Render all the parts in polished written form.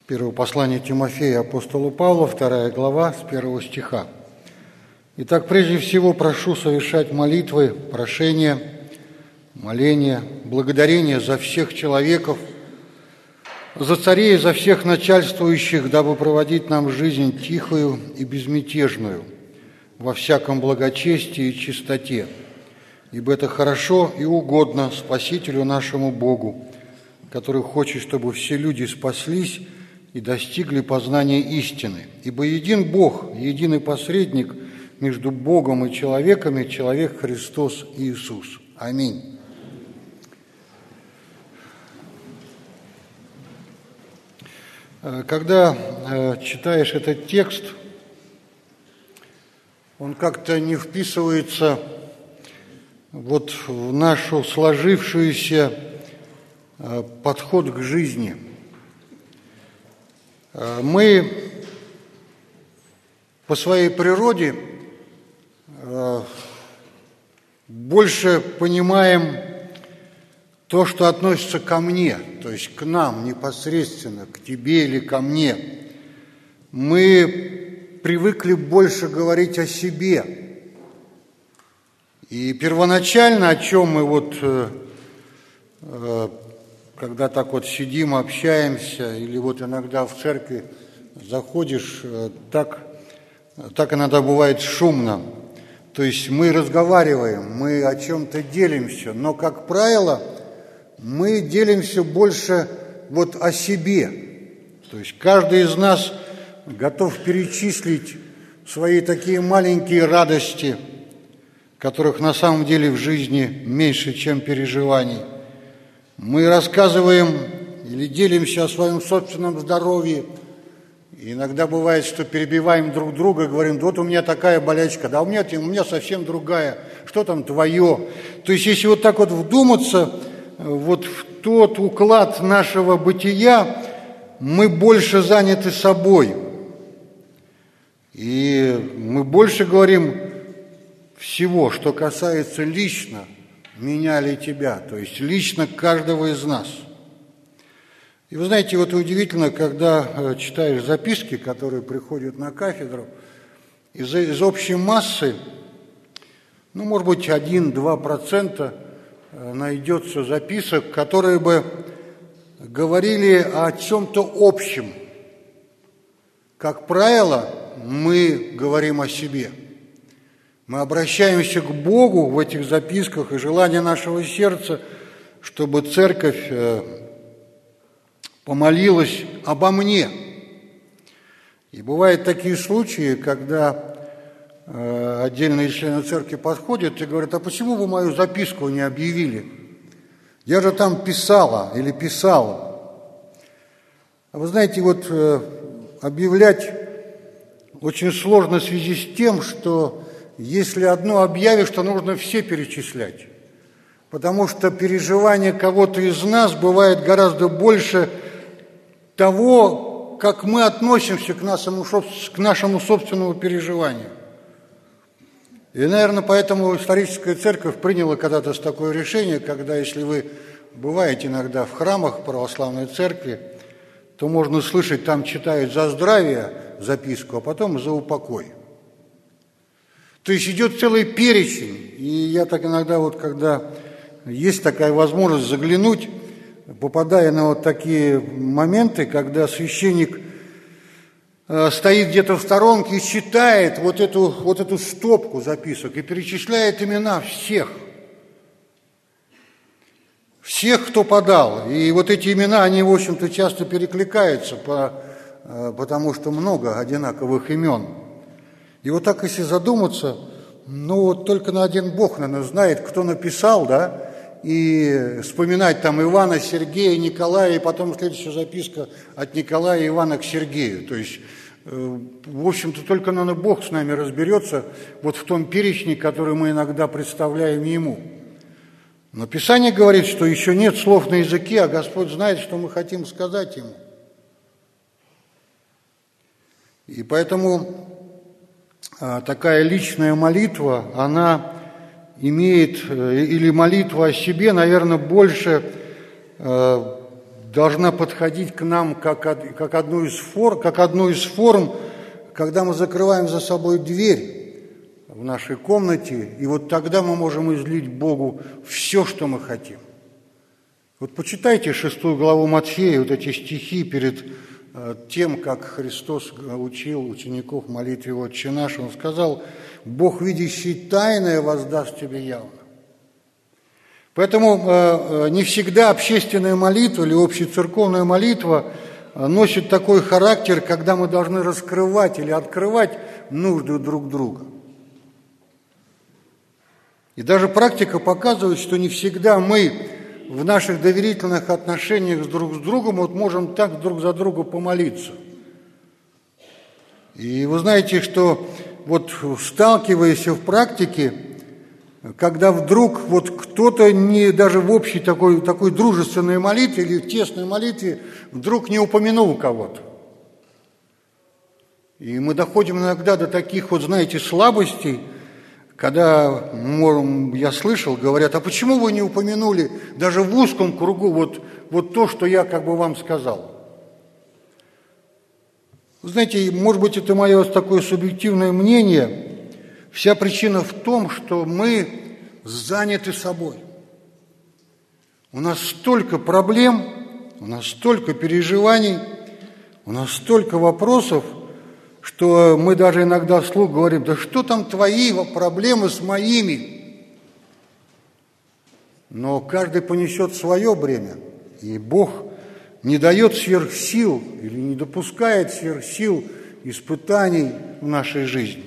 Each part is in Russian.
Первое послание Тимофея апостолу Павла, 2 глава, с 1 стиха. «Итак, прежде всего прошу совершать молитвы, прошения, моления, благодарения за всех человеков, за царей и за всех начальствующих, дабы проводить нам жизнь тихую и безмятежную, во всяком благочестии и чистоте, ибо это хорошо и угодно Спасителю нашему Богу, который хочет, чтобы все люди спаслись и достигли познания истины. Ибо един Бог, единый посредник между Богом и человеками, человек Христос Иисус. Аминь». Когда читаешь этот текст, он как-то не вписывается вот в нашу сложившуюся подход к жизни. Мы по своей природе больше понимаем то, что относится ко мне, то есть к нам непосредственно, к тебе или ко мне. Мы привыкли больше говорить о себе. И первоначально, о чем мы вот, когда так вот сидим, общаемся, или вот иногда в церкви заходишь, так иногда бывает шумно. То есть мы разговариваем, мы о чем-то делимся, но, как правило, мы делимся больше вот о себе. То есть каждый из нас готов перечислить свои такие маленькие радости, которых на самом деле в жизни меньше, чем переживаний. Мы рассказываем или делимся о своем собственном здоровье. И иногда бывает, что перебиваем друг друга, говорим: вот у меня такая болячка, да у меня совсем другая, что там твое. То есть если вот так вот вдуматься вот в тот уклад нашего бытия, мы больше заняты собой. И мы больше говорим всего, что касается лично меня или тебя, то есть лично каждого из нас. И вы знаете, вот удивительно, когда читаешь записки, которые приходят на кафедру, из общей массы, может быть, 1-2% найдется записок, которые бы говорили о чем-то общем. Как правило, мы говорим о себе. Мы обращаемся к Богу в этих записках, и желание нашего сердца, чтобы церковь помолилась обо мне. И бывают такие случаи, когда отдельные члены церкви подходят и говорят: а почему вы мою записку не объявили? Я же там писала или писала. А вы знаете, вот объявлять очень сложно в связи с тем, что если одно объявишь, то нужно все перечислять. Потому что переживание кого-то из нас бывает гораздо больше того, как мы относимся к нашему собственному переживанию. И, наверное, поэтому историческая церковь приняла когда-то такое решение, когда, если вы бываете иногда в храмах православной церкви, то можно слышать, там читают за здравие записку, а потом за упокой. То есть идет целый перечень. И я так иногда, вот когда есть такая возможность заглянуть, попадая на вот такие моменты, когда священник стоит где-то в сторонке и читает вот эту стопку записок и перечисляет имена всех, кто подал. И вот эти имена, они, в общем-то, часто перекликаются, потому что много одинаковых имен. И вот так, если задуматься, вот только на один Бог, наверное, знает, кто написал, да, и вспоминать там Ивана, Сергея, Николая, и потом следующая записка от Николая и Ивана к Сергею. То есть, в общем-то, только, наверное, Бог с нами разберется вот в том перечне, который мы иногда представляем Ему. Но Писание говорит, что еще нет слов на языке, а Господь знает, что мы хотим сказать Ему. И поэтому такая личная молитва, она имеет, или молитва о себе, наверное, больше должна подходить к нам как одну из форм, когда мы закрываем за собой дверь в нашей комнате, и вот тогда мы можем излить Богу все, что мы хотим. Вот почитайте 6 главу Матфея, вот эти стихи перед тем, как Христос учил учеников молитве «Отче наш», Он сказал: «Бог, видящий тайное, воздаст тебе явно». Поэтому не всегда общественная молитва или общецерковная молитва носит такой характер, когда мы должны раскрывать или открывать нужды друг друга. И даже практика показывает, что не всегда мы в наших доверительных отношениях друг с другом вот можем так друг за друга помолиться. И вы знаете, что вот сталкиваясь в практике, когда вдруг вот кто-то даже в общей такой дружественной молитве или в тесной молитве вдруг не упомянул кого-то. И мы доходим иногда до таких вот, знаете, слабостей, когда, я слышал, говорят: а почему вы не упомянули даже в узком кругу вот то, что я как бы вам сказал? Вы знаете, может быть, это мое такое субъективное мнение. Вся причина в том, что мы заняты собой. У нас столько проблем, у нас столько переживаний, у нас столько вопросов, что мы даже иногда вслух говорим: да что там твои проблемы с моими? Но каждый понесет свое бремя, и Бог не дает сверхсил или не допускает сверхсил испытаний в нашей жизни.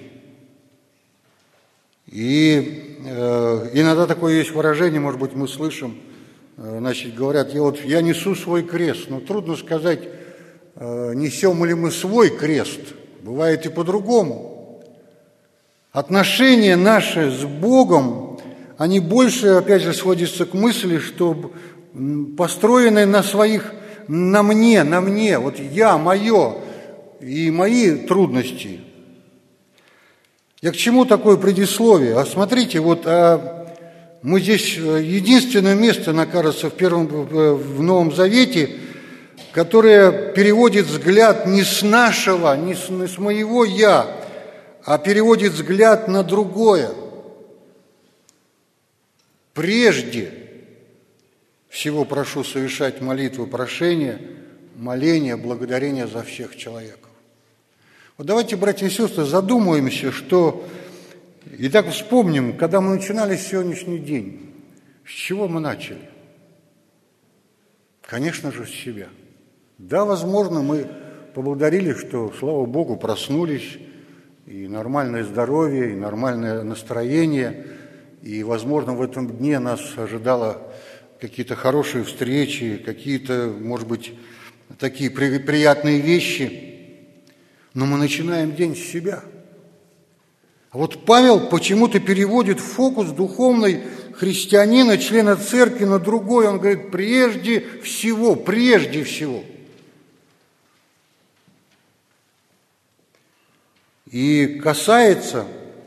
И иногда такое есть выражение, может быть, мы слышим, значит, говорят: я несу свой крест. Но трудно сказать, несем ли мы свой крест. Бывает и по-другому. Отношения наши с Богом, они больше, опять же, сводятся к мысли, что построены на мне, вот я, мое и мои трудности. Я к чему такое предисловие? А смотрите, мы здесь единственное место, мне кажется, в Новом Завете, которое переводит взгляд не с нашего, не с моего «я», а переводит взгляд на другое. Прежде всего прошу совершать молитву прошения, моления, благодарения за всех человеков. Вот давайте, братья и сестры, задумаемся, что... И так вспомним, когда мы начинали сегодняшний день, с чего мы начали? Конечно же, с себя. Да, возможно, мы поблагодарили, что, слава Богу, проснулись, и нормальное здоровье, и нормальное настроение, и, возможно, в этом дне нас ожидало какие-то хорошие встречи, какие-то, может быть, такие приятные вещи, но мы начинаем день с себя. А вот Павел почему-то переводит фокус духовный христианина, члена церкви, на другой. Он говорит: прежде всего. И касается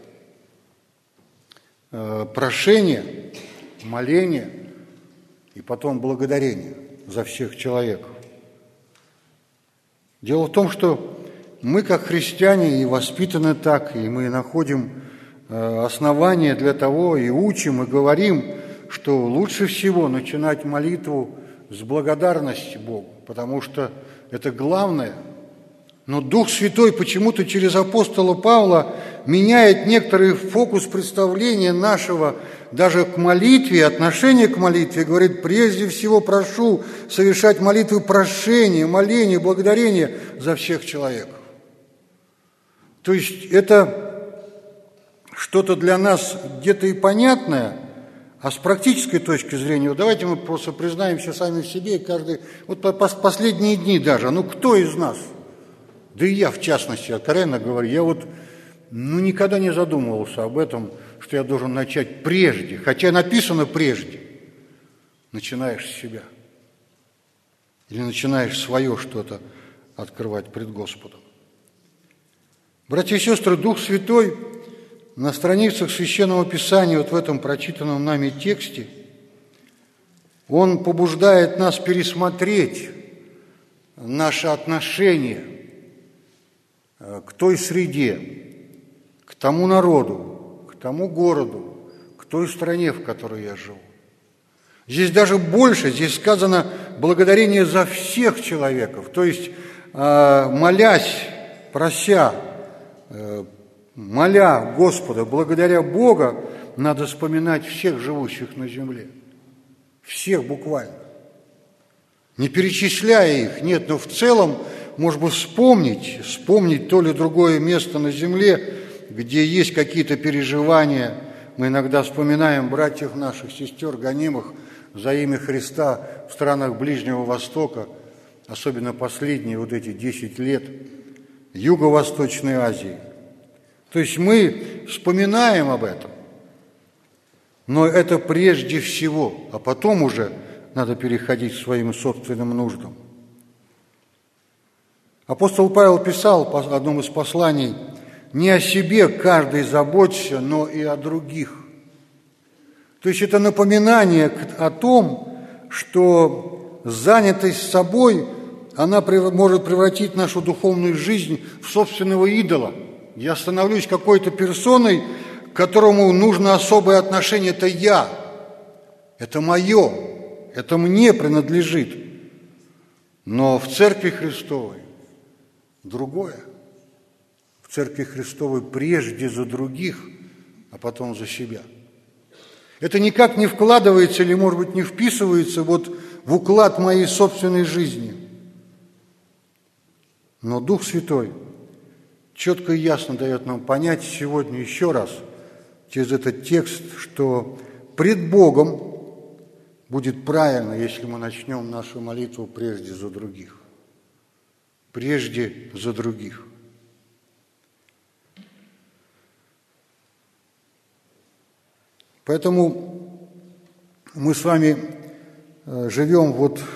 прошения, моления и потом благодарения за всех человеков. Дело в том, что мы, как христиане, и воспитаны так, и мы находим основания для того, и учим, и говорим, что лучше всего начинать молитву с благодарности Богу, потому что это главное. Но Дух Святой почему-то через апостола Павла меняет некоторый фокус представления нашего даже к молитве, отношения к молитве. Говорит: прежде всего прошу совершать молитвы прошения, моления, благодарения за всех человеков. То есть это что-то для нас где-то и понятное, а с практической точки зрения, вот давайте мы просто признаемся сами в себе, каждый, вот последние дни даже, кто из нас, да и я в частности, откровенно говорю, я никогда не задумывался об этом, что я должен начать прежде, хотя написано прежде, начинаешь с себя или начинаешь свое что-то открывать пред Господом. Братья и сестры, Дух Святой на страницах Священного Писания, вот в этом прочитанном нами тексте, Он побуждает нас пересмотреть наше отношение к той среде, к тому народу, к тому городу, к той стране, в которой я живу. Здесь даже больше, здесь сказано благодарение за всех человеков, то есть молясь, прося, моля Господа, благодаря Бога, надо вспоминать всех живущих на земле. Всех буквально. Не перечисляя их, нет, но в целом, может быть, вспомнить то или другое место на земле, где есть какие-то переживания. Мы иногда вспоминаем братьев наших, сестер, гонимых за имя Христа в странах Ближнего Востока, особенно последние вот эти 10 лет, Юго-Восточной Азии. То есть мы вспоминаем об этом, но это прежде всего, а потом уже надо переходить к своим собственным нуждам. Апостол Павел писал в одном из посланий: «Не о себе каждый заботься, но и о других». То есть это напоминание о том, что занятость собой, она может превратить нашу духовную жизнь в собственного идола. Я становлюсь какой-то персоной, к которому нужно особое отношение. Это я, это мое, это мне принадлежит. Но в Церкви Христовой другое. В Церкви Христовой прежде за других, а потом за себя. Это никак не вкладывается или, может быть, не вписывается вот в уклад моей собственной жизни. Но Дух Святой четко и ясно дает нам понять сегодня еще раз через этот текст, что пред Богом будет правильно, если мы начнем нашу молитву прежде за других. Прежде за других. Поэтому мы с вами живем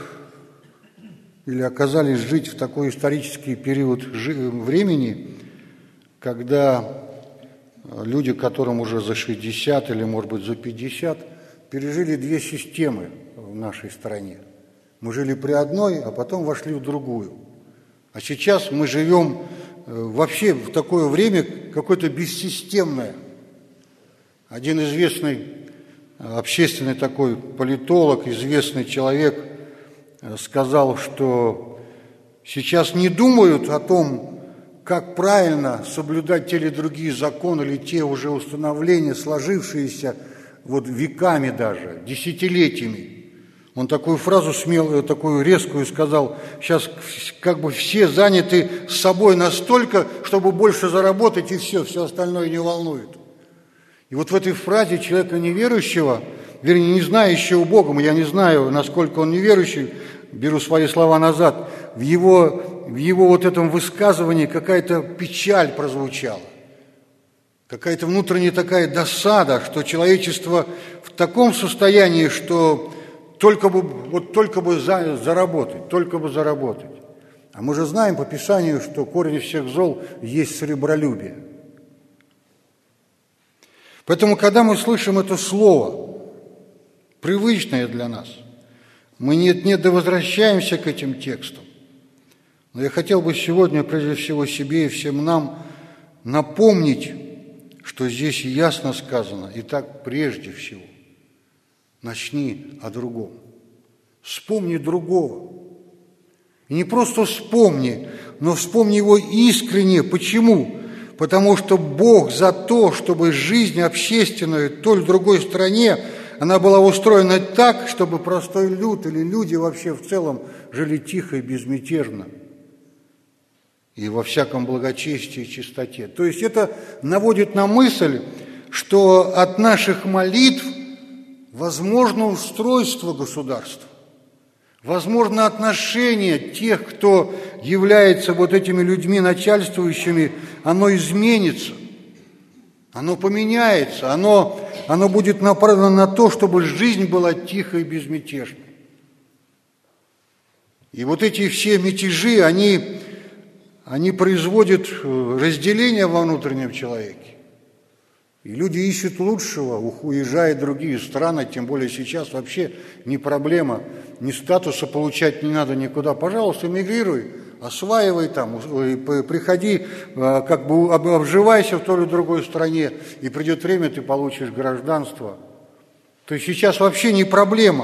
или оказались жить в такой исторический период времени, когда люди, которым уже за 60 или, может быть, за 50, пережили две системы в нашей стране. Мы жили при одной, а потом вошли в другую. А сейчас мы живем вообще в такое время какое-то бессистемное. Один известный общественный такой политолог, известный человек сказал, что сейчас не думают о том, как правильно соблюдать те или другие законы или те уже установления, сложившиеся веками даже, десятилетиями. Он такую фразу смелую, такую резкую сказал: сейчас как бы все заняты собой настолько, чтобы больше заработать, и все остальное не волнует. И в этой фразе человека неверующего, вернее, не знающего Бога, я не знаю, насколько он неверующий, беру свои слова назад, в его этом высказывании какая-то печаль прозвучала, какая-то внутренняя такая досада, что человечество в таком состоянии, что только бы заработать. А мы же знаем по Писанию, что корень всех зол есть сребролюбие. Поэтому, когда мы слышим это слово, привычное для нас, мы нет-нет да возвращаемся к этим текстам. Но я хотел бы сегодня, прежде всего, себе и всем нам напомнить, что здесь ясно сказано: «Итак, прежде всего, начни о другом». Вспомни другого. И не просто вспомни, но вспомни его искренне. Почему? Потому что Бог за то, чтобы жизнь общественная в той или другой стране, она была устроена так, чтобы простой люд или люди вообще в целом жили тихо и безмятежно, и во всяком благочестии и чистоте. То есть это наводит на мысль, что от наших молитв возможно устройство государства, возможно отношение тех, кто является этими людьми начальствующими, оно изменится, оно поменяется, оно будет направлено на то, чтобы жизнь была тихой и безмятежной. И эти все мятежи, они производят разделение во внутреннем человеке. И люди ищут лучшего, уезжают в другие страны, тем более сейчас вообще не проблема, ни статуса получать не надо никуда. Пожалуйста, эмигрируй, осваивай там, приходи, как бы обживайся в той или другой стране, и придет время, ты получишь гражданство. То есть сейчас вообще не проблема.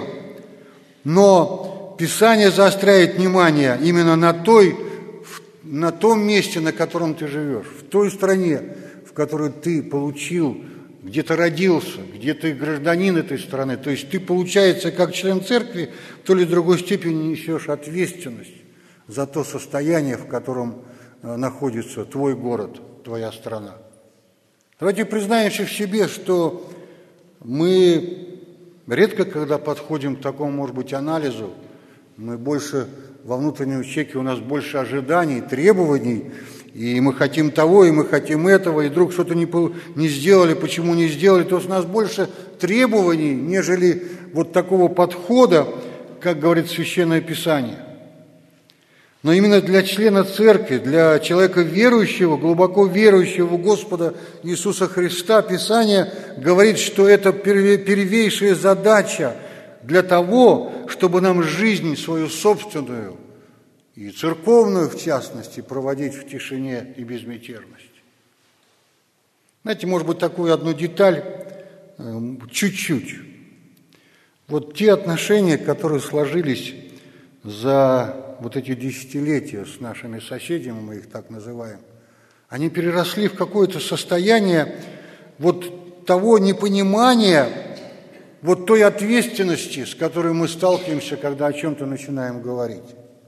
Но Писание заостряет внимание именно на том месте, на котором ты живешь, в той стране, в которой ты получил, где ты родился, где ты гражданин этой страны. То есть ты, получается, как член церкви, в той или другой степени несешь ответственность за то состояние, в котором находится твой город, твоя страна. Давайте признаемся в себе, что мы редко, когда подходим к такому, может быть, анализу, мы больше во внутреннем человеке, у нас больше ожиданий, требований, и мы хотим того, и мы хотим этого, и вдруг что-то не сделали, почему не сделали, то есть у нас больше требований, нежели вот такого подхода, как говорит Священное Писание. Но именно для члена церкви, для человека верующего, глубоко верующего в Господа Иисуса Христа, Писание говорит, что это первейшая задача для того, чтобы нам жизнь свою собственную и церковную, в частности, проводить в тишине и безмятежности. Знаете, может быть, такую одну деталь, чуть-чуть. Вот те отношения, которые сложились за вот эти десятилетия с нашими соседями, мы их так называем, они переросли в какое-то состояние вот того непонимания, вот той ответственности, с которой мы сталкиваемся, когда о чем-то начинаем говорить.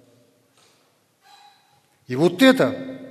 И вот это,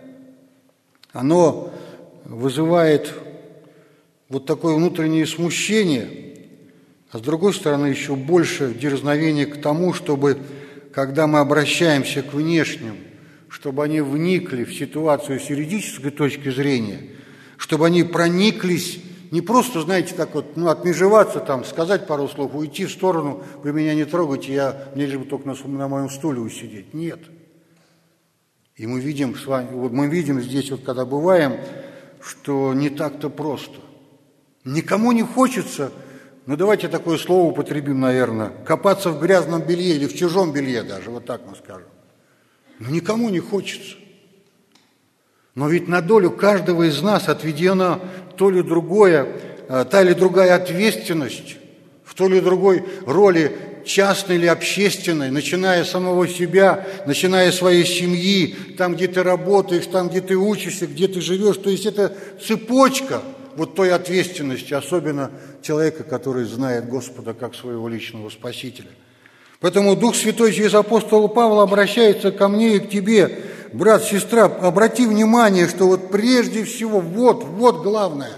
оно вызывает вот такое внутреннее смущение, а с другой стороны еще больше дерзновения к тому, чтобы, когда мы обращаемся к внешним, чтобы они вникли в ситуацию с юридической точки зрения, чтобы они прониклись, не просто, знаете, так вот, отмежеваться там, сказать пару слов, уйти в сторону, вы меня не трогайте, мне лишь бы только на моем стуле усидеть. Нет. И мы видим с вами, вот мы видим здесь, вот когда бываем, что не так-то просто. Никому не хочется, давайте такое слово употребим, наверное, копаться в грязном белье или в чужом белье даже, вот так мы скажем. Никому не хочется. Но ведь на долю каждого из нас отведена та или другая ответственность в той или другой роли, частной или общественной, начиная с самого себя, начиная с своей семьи, там, где ты работаешь, там, где ты учишься, где ты живешь. То есть это цепочка вот той ответственности, особенно человека, который знает Господа как своего личного Спасителя. Поэтому Дух Святой через апостола Павла обращается ко мне и к тебе, брат, сестра, обрати внимание, что вот прежде всего, вот главное.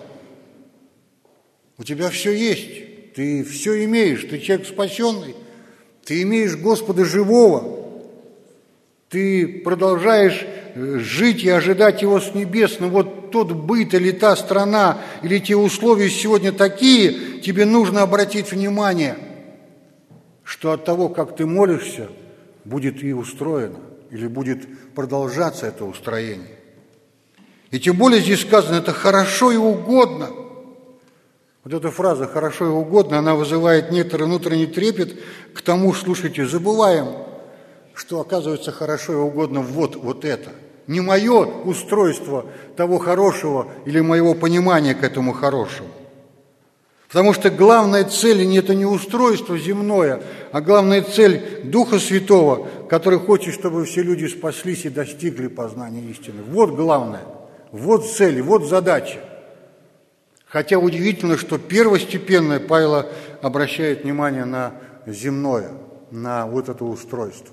У тебя все есть. Ты все имеешь, ты человек спасенный, ты имеешь Господа живого, ты продолжаешь жить и ожидать Его с небес, но вот тот быт или та страна, или те условия сегодня такие, тебе нужно обратить внимание, что от того, как ты молишься, будет и устроено, или будет продолжаться это устроение. И тем более здесь сказано, это хорошо и угодно. Вот эта фраза «хорошо и угодно», она вызывает некоторый внутренний трепет к тому, слушайте, забываем, что оказывается хорошо и угодно вот это. Не мое устройство того хорошего или моего понимания к этому хорошему. Потому что главная цель – это не устройство земное, а главная цель Духа Святого, который хочет, чтобы все люди спаслись и достигли познания истины. Вот главное, вот цель, вот задача. Хотя удивительно, что первостепенное Павел обращает внимание на земное, на вот это устройство.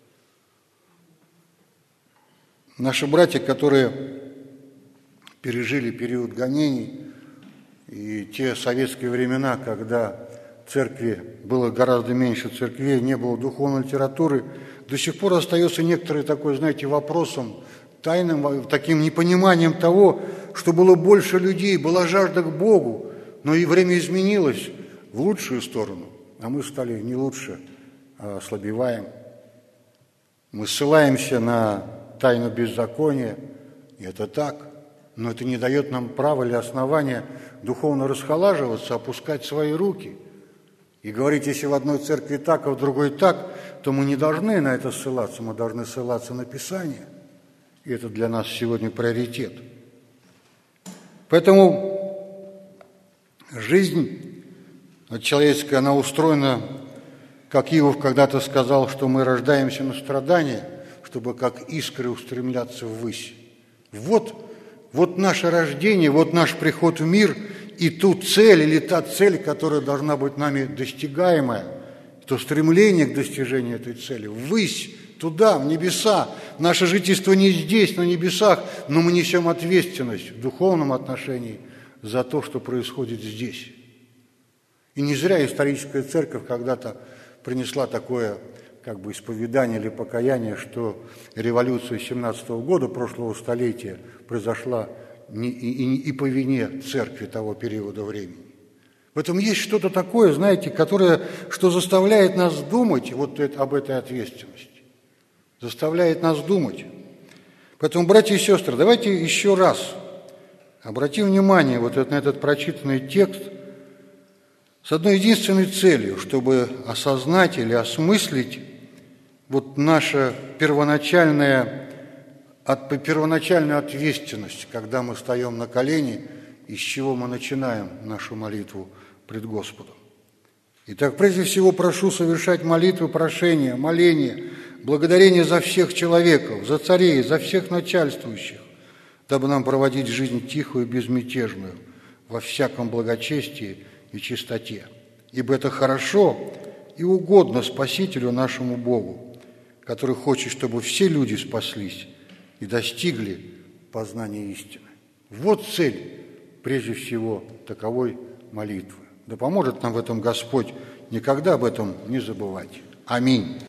Наши братья, которые пережили период гонений и те советские времена, когда церкви было гораздо меньше церквей, не было духовной литературы, до сих пор остается некоторый такой, знаете, вопросом, тайным, таким непониманием того, что было больше людей, была жажда к Богу, но и время изменилось в лучшую сторону, а мы стали не лучше, а ослабеваем. Мы ссылаемся на тайну беззакония, и это так. Но это не дает нам права или основания духовно расхолаживаться, опускать свои руки и говорить, если в одной церкви так, а в другой так, то мы не должны на это ссылаться, мы должны ссылаться на Писание. И это для нас сегодня приоритет. Поэтому жизнь человеческая, она устроена, как Иов когда-то сказал, что мы рождаемся на страдания, чтобы как искры устремляться ввысь. Вот наше рождение, вот наш приход в мир, и ту цель или та цель, которая должна быть нами достигаемая, то стремление к достижению этой цели, ввысь, туда, в небеса. Наше жительство не здесь, на небесах, но мы несем ответственность в духовном отношении за то, что происходит здесь. И не зря историческая церковь когда-то принесла такое исповедание или покаяние, что революция 17-го года, прошлого столетия, произошла и по вине церкви того периода времени. В этом есть что-то такое, знаете, что заставляет нас думать об этой ответственности. Заставляет нас думать. Поэтому, братья и сестры, давайте еще раз обратим внимание на этот прочитанный текст с одной единственной целью, чтобы осознать или осмыслить нашу первоначальную ответственность, когда мы встаем на колени, и с чего мы начинаем нашу молитву пред Господом. Итак, прежде всего прошу совершать молитвы, прошения, моления, благодарение за всех человеков, за царей, за всех начальствующих, дабы нам проводить жизнь тихую и безмятежную, во всяком благочестии и чистоте. Ибо это хорошо и угодно Спасителю нашему Богу, который хочет, чтобы все люди спаслись и достигли познания истины. Вот цель, прежде всего, таковой молитвы. Да поможет нам в этом Господь никогда об этом не забывать. Аминь.